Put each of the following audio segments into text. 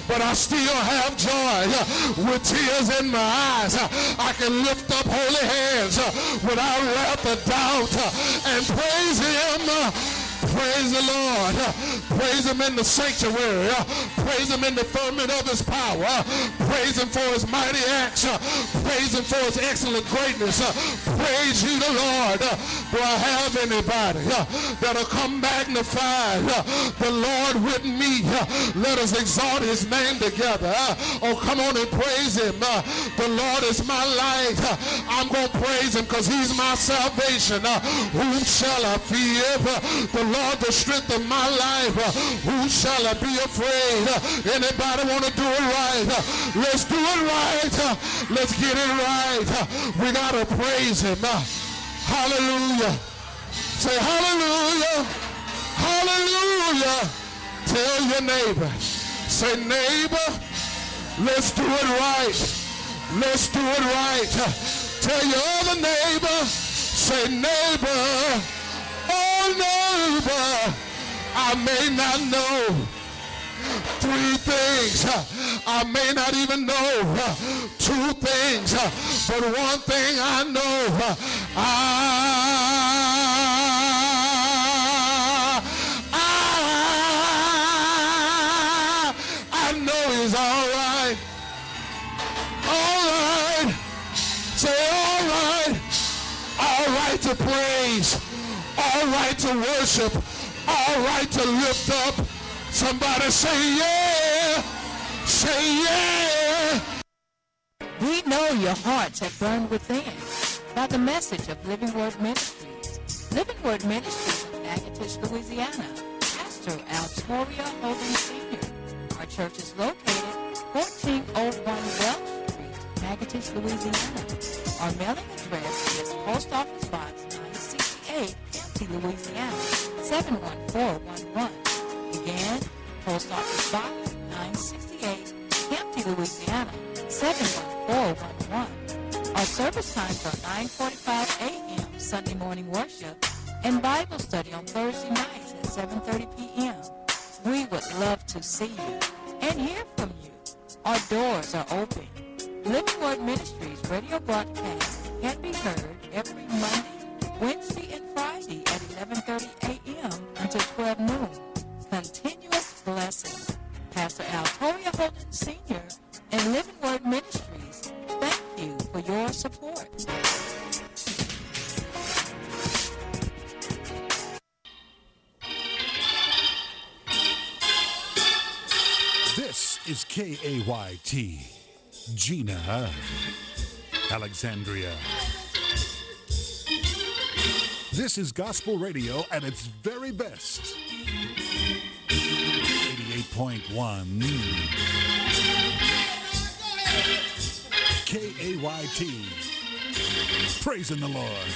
but I still have joy with tears in my eyes. I can lift up holy hands without wrath or doubt and praise him. Praise the Lord. Praise him in the sanctuary. Praise him in the firmament of his power. Praise him for his mighty acts. Praise him for his excellent greatness. Praise you the Lord. Do I have anybody that'll come magnify the Lord with me? Let us exalt his name together. Oh, come on and praise him. The Lord is my light. I'm going to praise him because he's my salvation. Whom shall I fear? The Lord, the strength of my life. Who shall I be afraid? Anybody want to do it right? Let's do it right. Let's get it right. We got to praise him. Hallelujah. Say hallelujah. Hallelujah. Tell your neighbor. Say, neighbor, let's do it right. Let's do it right. Tell your other neighbor. Say, neighbor. Oh, neighbor, I may not know 3 things. I may not even know 2 things. But one thing I know, I know he's all right. All right. Say all right. All right to praise. All right to worship, all right to lift up. Somebody say yeah, say yeah. We know your hearts have burned within by the message of Living Word Ministries. Living Word Ministries of Natchitoches, Louisiana. Pastor Altoria Holden Sr. Our church is located 1401 Welch Street, Natchitoches, Louisiana. Our mailing address is Post Office Box 968, Louisiana 71411. Again, Post Office Box 968, Hampton, Louisiana 71411. Our service times are 9:45 a.m. Sunday morning worship and Bible study on Thursday nights at 7:30 p.m. We would love to see you and hear from you. Our doors are open. Living Word Ministries radio broadcast can be heard every Monday, Wednesday, and Friday at 11:30 a.m. until 12 noon. Continuous blessing. Pastor Altoria Holden Sr. and Living Word Ministries, thank you for your support. This is KAYT, Gina, Alexandria. This is gospel radio at its very best. 88.1 KAYT. Praising the Lord.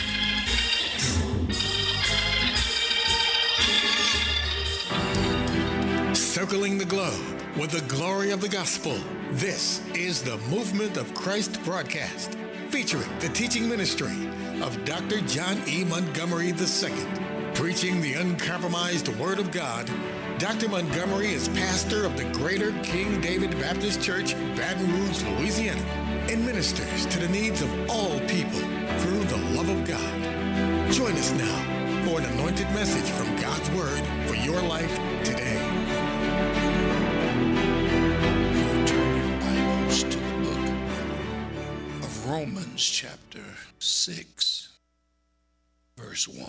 Circling the globe with the glory of the gospel. This is the Movement of Christ broadcast, featuring the teaching ministry of Dr. John E. Montgomery II. Preaching the uncompromised Word of God, Dr. Montgomery is pastor of the Greater King David Baptist Church, Baton Rouge, Louisiana, and ministers to the needs of all people through the love of God. Join us now for an anointed message from God's Word for your life today. Turn your Bibles to the book of Romans chapter 6, verse 1.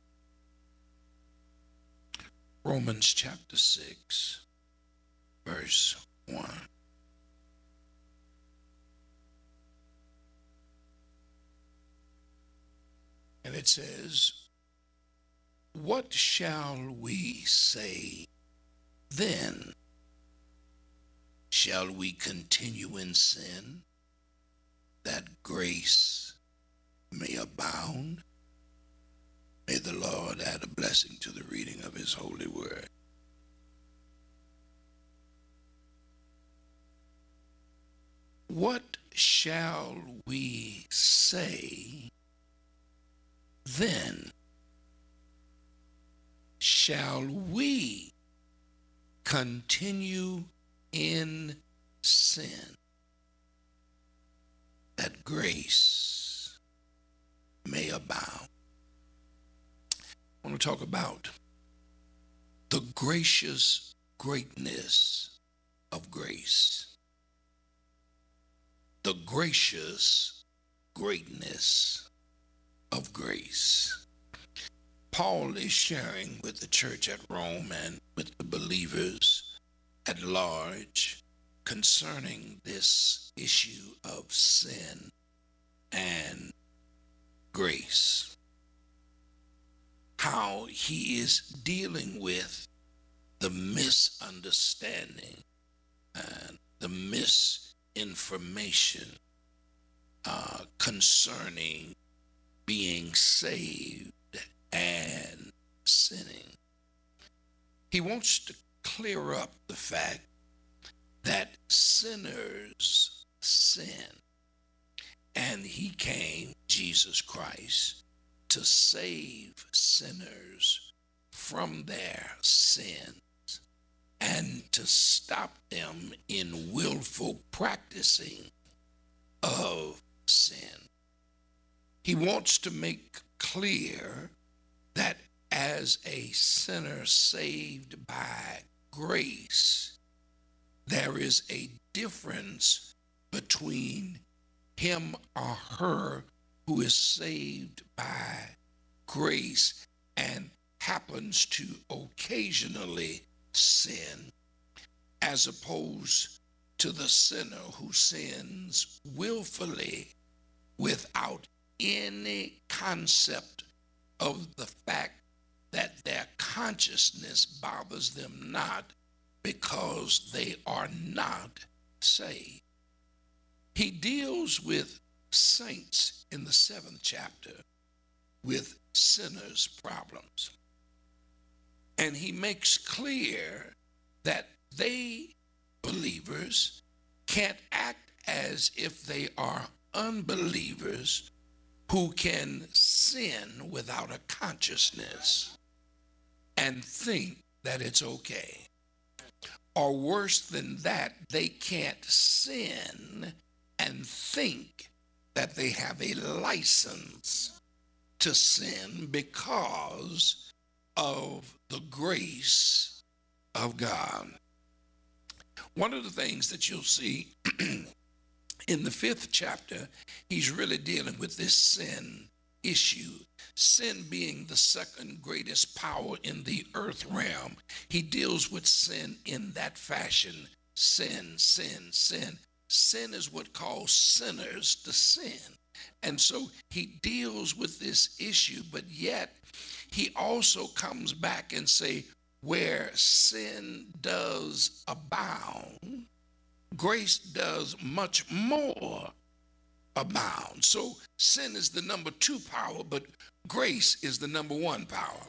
Romans chapter 6, verse 1. And it says, "What shall we say then? Shall we continue in sin, that grace may abound?" May the Lord add a blessing to the reading of his holy word. What shall we say then? Shall we continue in sin, that grace may abound. I want to talk about the gracious greatness of grace. The gracious greatness of grace. Paul is sharing with the church at Rome and with the believers at large concerning this issue of sin and grace. How he is dealing with the misunderstanding and the misinformation concerning being saved and sinning. He wants to clear up the fact that sinners sin, and he came, Jesus Christ, to save sinners from their sins and to stop them in willful practicing of sin. He wants to make clear that as a sinner saved by grace, there is a difference between him or her who is saved by grace and happens to occasionally sin, as opposed to the sinner who sins willfully without any concept of the fact that their consciousness bothers them not because they are not saved. He deals with saints in the 7th chapter with sinners' problems. And he makes clear that they, believers, can't act as if they are unbelievers who can sin without a consciousness and think that it's okay. Or worse than that, they can't sin and think that they have a license to sin because of the grace of God. One of the things that you'll see in the 5th chapter, he's really dealing with this sin issue. Sin being the second greatest power in the earth realm. He deals with sin in that fashion. Sin, sin, sin. Sin is what causes sinners to sin. And so he deals with this issue, but yet he also comes back and say, where sin does abound, grace does much more abound. So sin is the number 2 power, but grace is the number 1 power.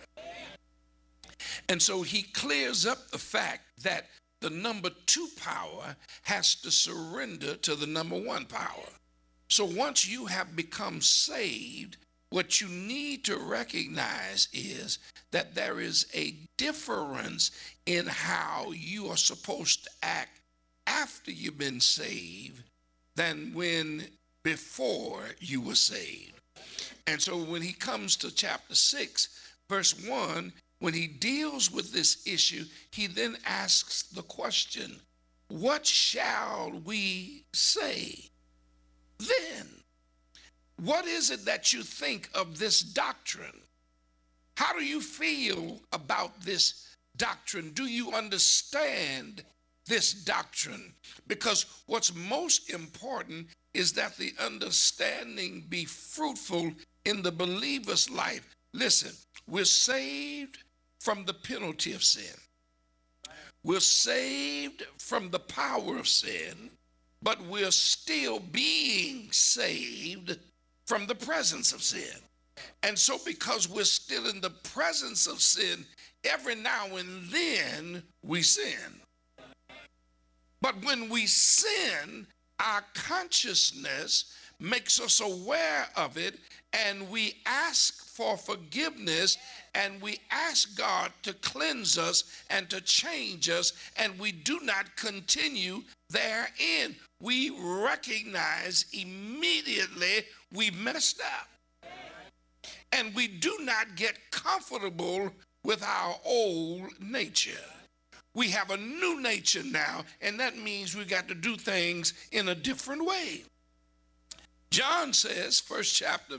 And so he clears up the fact that the number 2 power has to surrender to the number 1 power. So once you have become saved, what you need to recognize is that there is a difference in how you are supposed to act after you've been saved than when before you were saved. And so when he comes to chapter 6, verse 1, when he deals with this issue, he then asks the question, what shall we say then? What is it that you think of this doctrine? How do you feel about this doctrine? Do you understand this doctrine? Because what's most important is that the understanding be fruitful in the believer's life. Listen, we're saved from the penalty of sin. We're saved from the power of sin, but we're still being saved from the presence of sin. And so because we're still in the presence of sin, every now and then we sin. But when we sin, our consciousness makes us aware of it, and we ask for forgiveness, and we ask God to cleanse us and to change us, and we do not continue therein. We recognize immediately we messed up. And we do not get comfortable with our old nature. We have a new nature now, and that means we got to do things in a different way. John says, first chapter,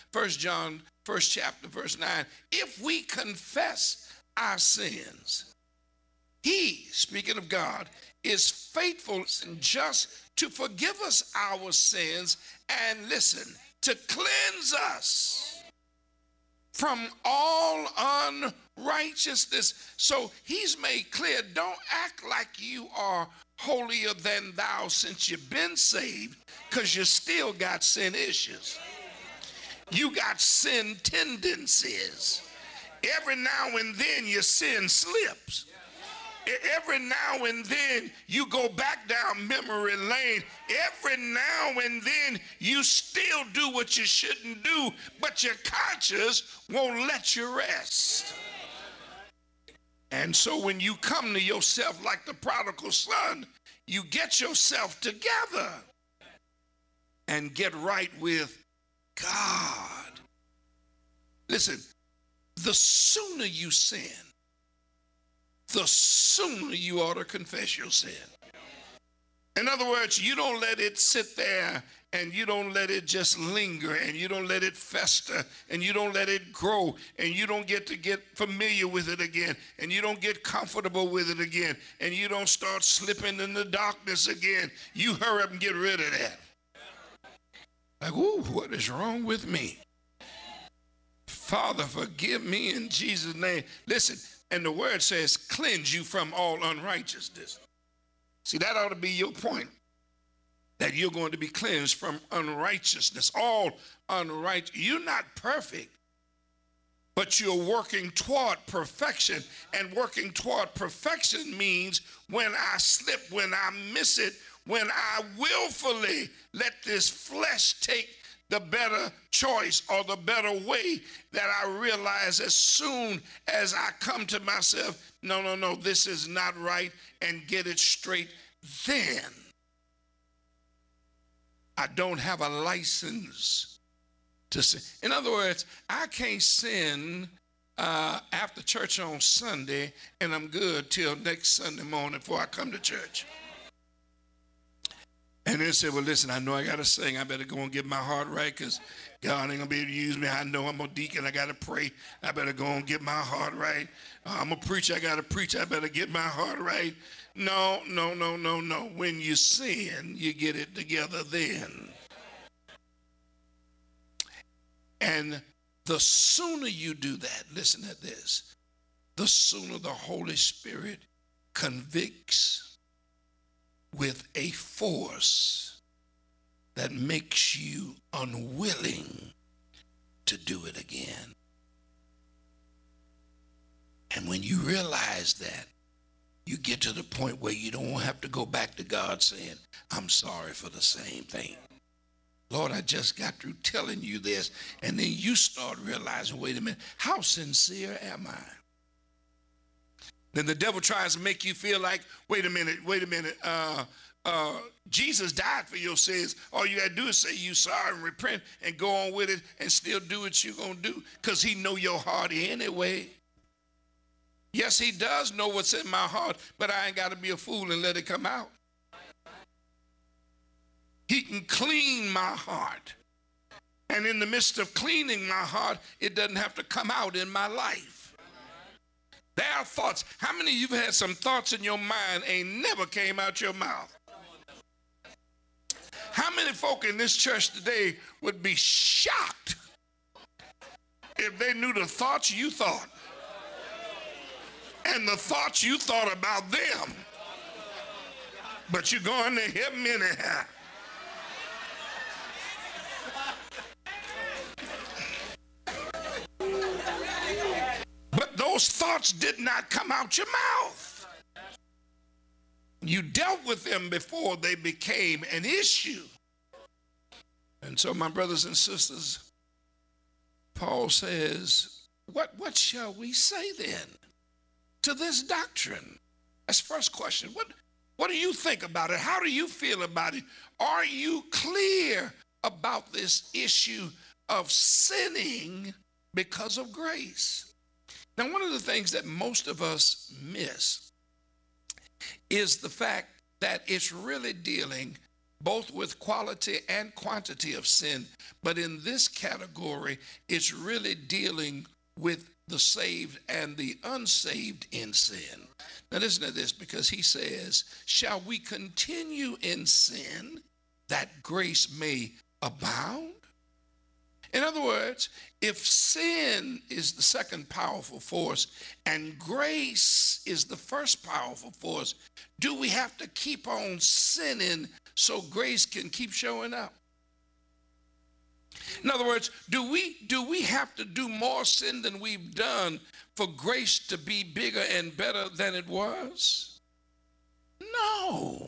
verse 9, if we confess our sins, he, speaking of God, is faithful and just to forgive us our sins and, listen, to cleanse us from all unrighteousness. So he's made clear, don't act like you are holier than thou since you've been saved, because you still got sin issues. You got sin tendencies. Every now and then your sin slips. Every now and then you go back down memory lane. Every now and then you still do what you shouldn't do, but your conscience won't let you rest. And so when you come to yourself like the prodigal son, you get yourself together and get right with God. Listen, the sooner you sin, the sooner you ought to confess your sin. In other words, you don't let it sit there and you don't let it just linger and you don't let it fester and you don't let it grow and you don't get familiar with it again and you don't get comfortable with it again and you don't start slipping in the darkness again. You hurry up and get rid of that. Like, ooh, what is wrong with me? Father, forgive me in Jesus' name. Listen, and the word says, cleanse you from all unrighteousness. See, that ought to be your point, that you're going to be cleansed from unrighteousness, all unrighteous. You're not perfect, but you're working toward perfection. And working toward perfection means when I slip, when I miss it, when I willfully let this flesh take the better choice or the better way, that I realize as soon as I come to myself, no, this is not right, and get it straight, then I don't have a license to sin. In other words, I can't sin after church on Sunday and I'm good till next Sunday morning before I come to church. And then say, well, listen, I know I got to sing. I better go and get my heart right because God ain't going to be able to use me. I know I'm a deacon. I got to pray. I better go and get my heart right. I'm a preacher. I got to preach. I better get my heart right. No. When you sin, you get it together then. And the sooner you do that, listen to this, the sooner the Holy Spirit convicts with a force that makes you unwilling to do it again. And when you realize that, you get to the point where you don't have to go back to God saying, I'm sorry for the same thing. Lord, I just got through telling you this. And then you start realizing, wait a minute, how sincere am I? Then the devil tries to make you feel like, wait a minute, Jesus died for your sins. All you got to do is say you sorry and repent and go on with it and still do what you're going to do because he know your heart anyway. Yes, he does know what's in my heart, but I ain't got to be a fool and let it come out. He can clean my heart. And in the midst of cleaning my heart, it doesn't have to come out in my life. There are thoughts. How many of you have had some thoughts in your mind ain't never came out your mouth? How many folk in this church today would be shocked if they knew the thoughts you thought and the thoughts you thought about them? But you're going to heaven anyhow. But those thoughts did not come out your mouth. You dealt with them before they became an issue. And so, my brothers and sisters, Paul says, what shall we say then to this doctrine? That's the first question. What do you think about it? How do you feel about it? Are you clear about this issue of sinning because of grace? Now, one of the things that most of us miss is the fact that it's really dealing both with quality and quantity of sin, but in this category, it's really dealing with the saved and the unsaved in sin. Now listen to this, because he says, shall we continue in sin that grace may abound? In other words, if sin is the second powerful force and grace is the first powerful force, do we have to keep on sinning so grace can keep showing up? In other words, do we have to do more sin than we've done for grace to be bigger and better than it was? No,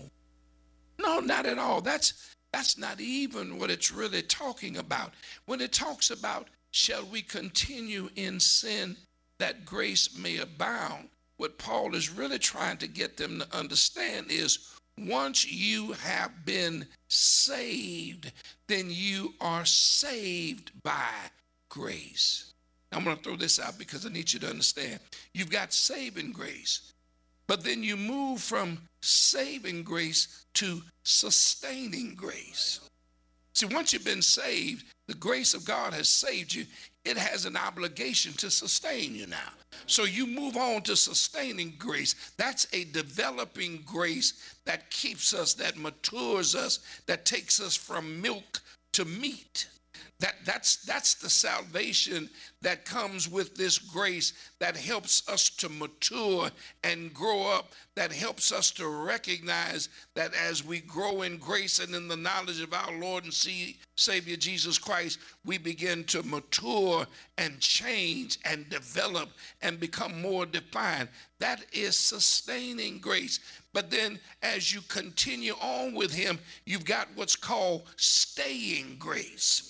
not at all. That's not even what it's really talking about. When it talks about, shall we continue in sin that grace may abound, what Paul is really trying to get them to understand is, once you have been saved, then you are saved by grace. I'm going to throw this out because I need you to understand. You've got saving grace, but then you move from saving grace to sustaining grace. See, once you've been saved, the grace of God has saved you. It has an obligation to sustain you now. So you move on to sustaining grace. That's a developing grace that keeps us, that matures us, that takes us from milk to meat. That's the salvation that comes with this grace that helps us to mature and grow up, that helps us to recognize that as we grow in grace and in the knowledge of our Lord and Savior Jesus Christ, we begin to mature and change and develop and become more defined. That is sustaining grace. But then as you continue on with him, you've got what's called staying grace.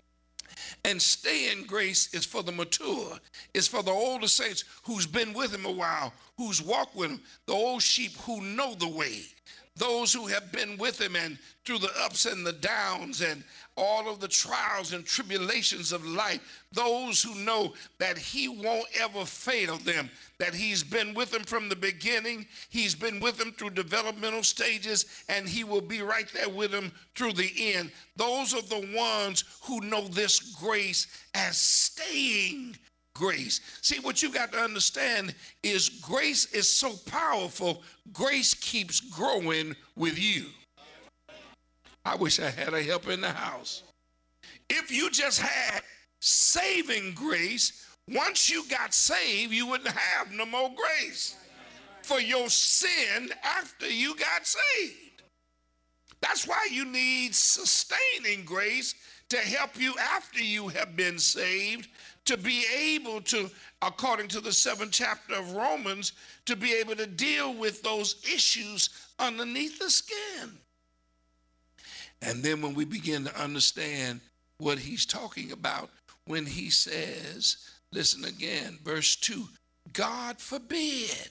And staying grace is for the mature. It's for the older saints who's been with him a while, who's walked with him, the old sheep who know the way, those who have been with him and through the ups and the downs and all of the trials and tribulations of life, those who know that he won't ever fail them, that he's been with them from the beginning, he's been with them through developmental stages, and he will be right there with them through the end. Those are the ones who know this grace as staying grace. See, what you got to understand is grace is so powerful, grace keeps growing with you. I wish I had a helper in the house. If you just had saving grace, once you got saved, you wouldn't have no more grace for your sin after you got saved. That's why you need sustaining grace to help you after you have been saved, to be able to, according to the 7th chapter of Romans, to be able to deal with those issues underneath the skin. And then when we begin to understand what he's talking about when he says, listen again, verse 2, God forbid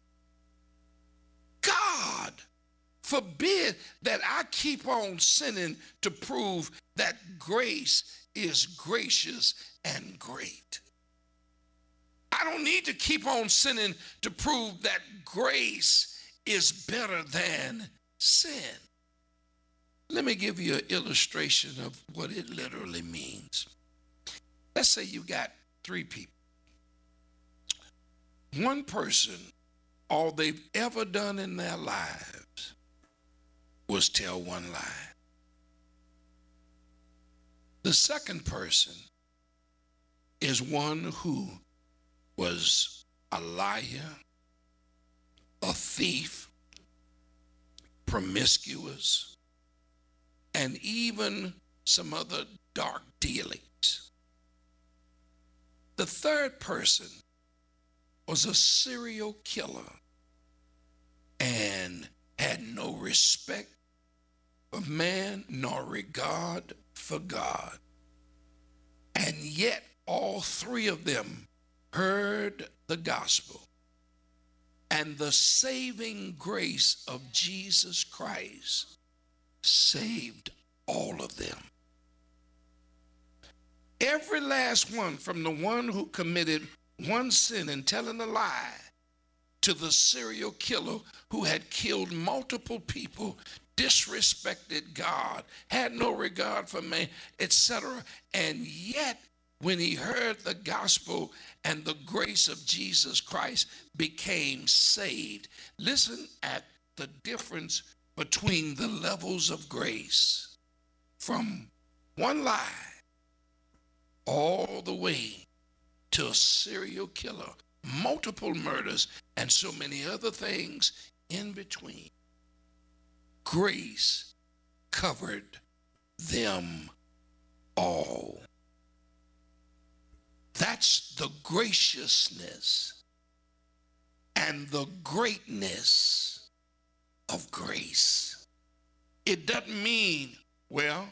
that I keep on sinning to prove that grace is gracious and great. I don't need to keep on sinning to prove that grace is better than sin. Let me give you an illustration of what it literally means. Let's say you got 3 people. One person, all they've ever done in their lives was tell one lie. The second person is one who was a liar, a thief, promiscuous, and even some other dark dealings. The third person was a serial killer and had no respect of man nor regard for God. And yet all three of them heard the gospel, and the saving grace of Jesus Christ saved all of them. Every last one, from the one who committed one sin and telling a lie, to the serial killer who had killed multiple people, disrespected God, had no regard for man, etc. And yet, when he heard the gospel and the grace of Jesus Christ, became saved. Listen at the difference between the levels of grace, from one lie all the way to a serial killer, multiple murders, and so many other things in between. Grace covered them all. That's the graciousness and the greatness of grace. It doesn't mean, well,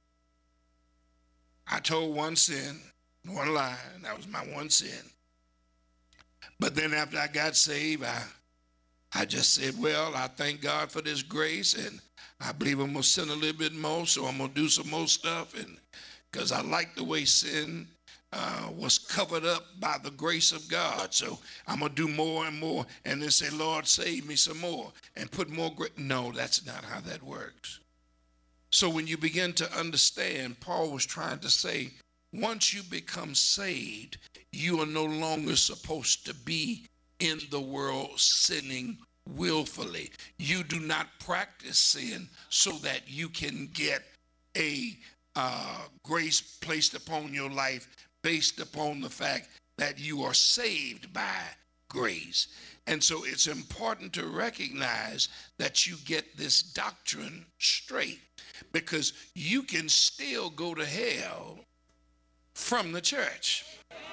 I told one sin, one lie, and that was my one sin. But then after I got saved, I just said, well, I thank God for this grace, and I believe I'm going to sin a little bit more, so I'm going to do some more stuff, and because I like the way sin was covered up by the grace of God, so I'm going to do more and more, and then say, Lord, save me some more, and put more grace. No, that's not how that works. So when you begin to understand, Paul was trying to say, once you become saved, you are no longer supposed to be in the world sinning willfully. You do not practice sin so that you can get a grace placed upon your life based upon the fact that you are saved by grace. And so it's important to recognize that you get this doctrine straight, because you can still go to hell from the church.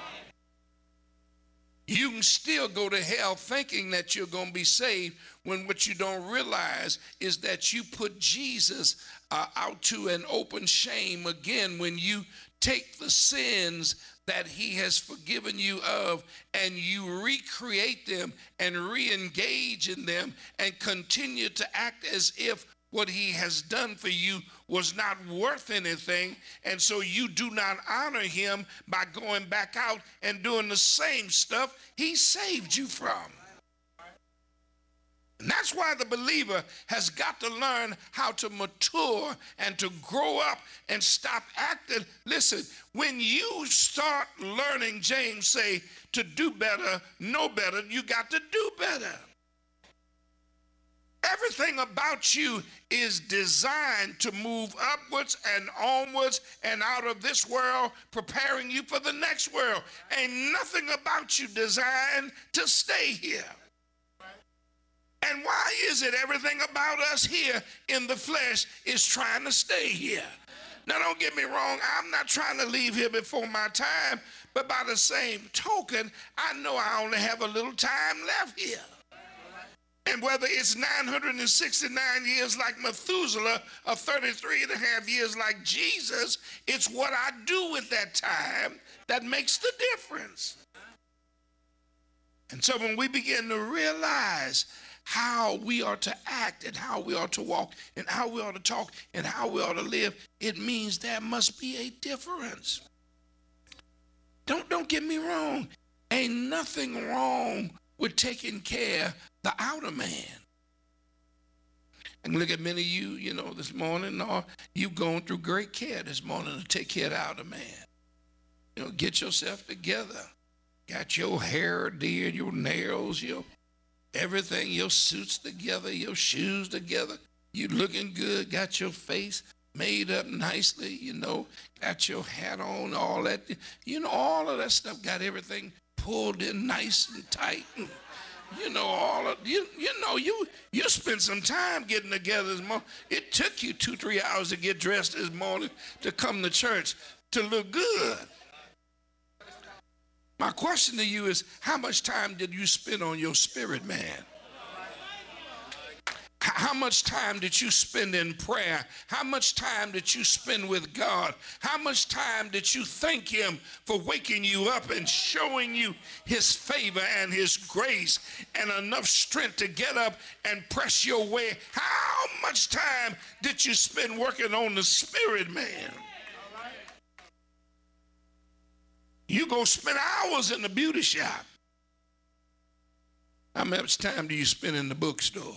You can still go to hell thinking that you're going to be saved, when what you don't realize is that you put Jesus out to an open shame again when you take the sins that he has forgiven you of and you recreate them and re-engage in them and continue to act as if what he has done for you was not worth anything, and so you do not honor him by going back out and doing the same stuff he saved you from. And that's why the believer has got to learn how to mature and to grow up and stop acting. Listen, when you start learning, James say, to do better, know better, you got to do better. Everything about you is designed to move upwards and onwards and out of this world, preparing you for the next world. Ain't nothing about you designed to stay here. And why is it everything about us here in the flesh is trying to stay here? Now, don't get me wrong, I'm not trying to leave here before my time, but by the same token, I know I only have a little time left here. And whether it's 969 years like Methuselah or 33 and a half years like Jesus, it's what I do with that time that makes the difference. And so when we begin to realize how we are to act and how we are to walk and how we ought to talk and how we ought to live, it means there must be a difference. Don't get me wrong. Ain't nothing wrong with taking care of the outer man. I can look at many of you, this morning, or you've gone through great care this morning to take care of the outer man. Get yourself together. Got your hair did, your nails, your everything, your suits together, your shoes together. You looking good, got your face made up nicely, got your hat on, all that. All of that stuff, got everything pulled in nice and tight. And, you spent some time getting together this morning. It took you 2-3 hours to get dressed this morning to come to church to look good. My question to you is, how much time did you spend on your spirit, man? How much time did you spend in prayer? How much time did you spend with God? How much time did you thank him for waking you up and showing you his favor and his grace and enough strength to get up and press your way? How much time did you spend working on the spirit, man? You go spend hours in the beauty shop. How much time do you spend in the bookstore?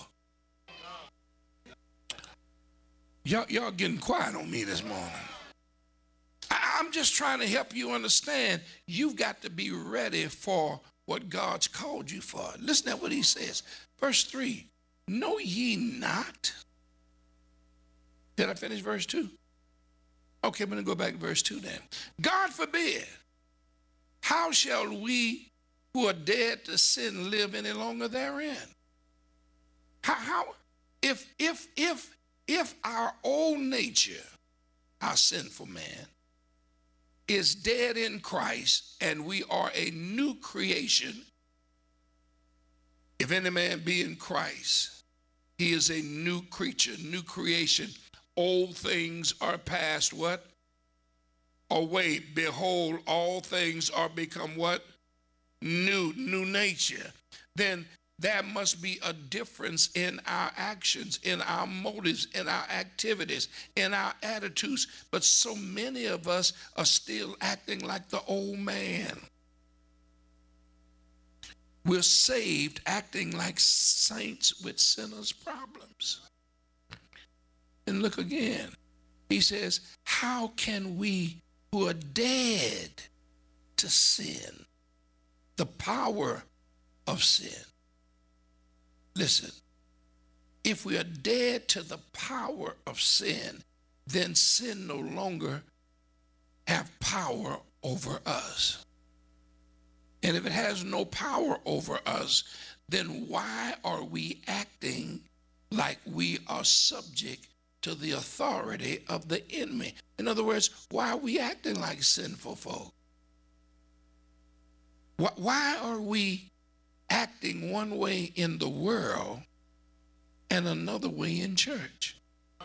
Y'all getting quiet on me this morning. I'm just trying to help you understand you've got to be ready for what God's called you for. Listen to what he says. Verse 3, know ye not. Did I finish verse 2? Okay, I'm going to go back to verse 2 then. God forbid, how shall we who are dead to sin live any longer therein? If our old nature, our sinful man, is dead in Christ and we are a new creation, if any man be in Christ, he is a new creature, new creation. Old things are past what? Away. Behold, all things are become what? New nature. Then there must be a difference in our actions, in our motives, in our activities, in our attitudes. But so many of us are still acting like the old man. We're saved acting like saints with sinners' problems. And look again. He says, how can we who are dead to sin, the power of sin? Listen, if we are dead to the power of sin, then sin no longer have power over us. And if it has no power over us, then why are we acting like we are subject to the authority of the enemy? In other words, why are we acting like sinful folk? Why are we acting one way in the world and another way in church?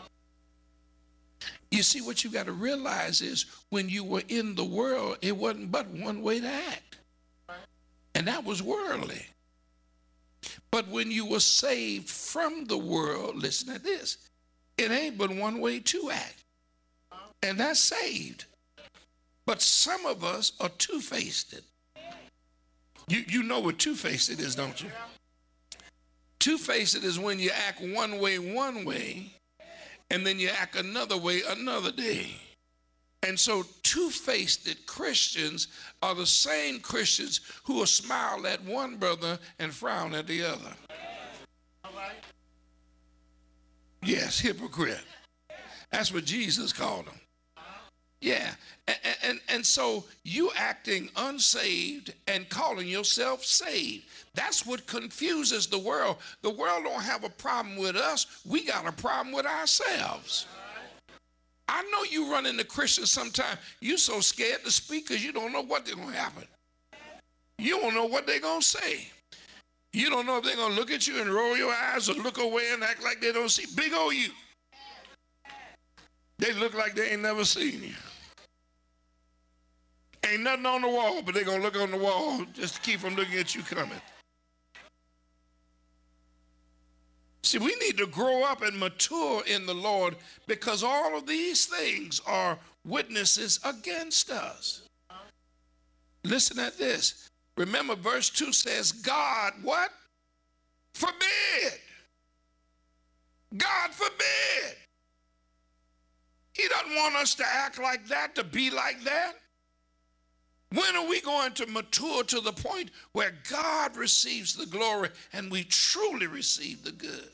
You see, what you got to realize is when you were in the world, it wasn't but one way to act, and that was worldly. But when you were saved from the world, listen to this, it ain't but one way to act, and that's saved. But some of us are two-faced. You know what two-faced is, don't you? Two-faced is when you act one way, and then you act another way another day. And so two-faced Christians are the same Christians who will smile at one brother and frown at the other. Yes, hypocrite. That's what Jesus called them. Yeah, and so you acting unsaved and calling yourself saved. That's what confuses the world. The world don't have a problem with us. We got a problem with ourselves. I know you run into Christians sometimes. You're so scared to speak because you don't know what they're going to happen. You don't know what they're going to say. You don't know if they're going to look at you and roll your eyes or look away and act like they don't see. Big old you. They look like they ain't never seen you. Ain't nothing on the wall, but they're going to look on the wall just to keep from looking at you coming. See, we need to grow up and mature in the Lord because all of these things are witnesses against us. Listen at this. Remember, verse 2 says, God, what? Forbid. God forbid. He doesn't want us to act like that, to be like that. When are we going to mature to the point where God receives the glory and we truly receive the good?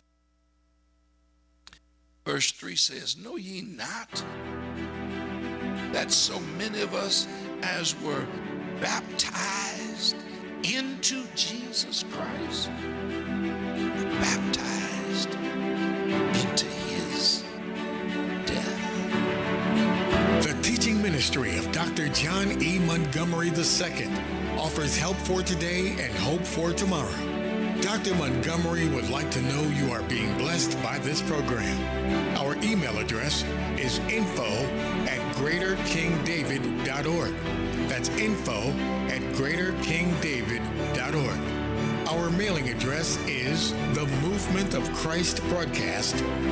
Verse 3 says, know ye not that so many of us as were baptized into Jesus Christ, baptized into his death. The teaching ministry of Dr. John E. Montgomery II offers help for today and hope for tomorrow. Dr. Montgomery would like to know you are being blessed by this program. Our email address is info@greaterkingdavid.org. That's info@greaterkingdavid.org. Our mailing address is The Movement of Christ Broadcast,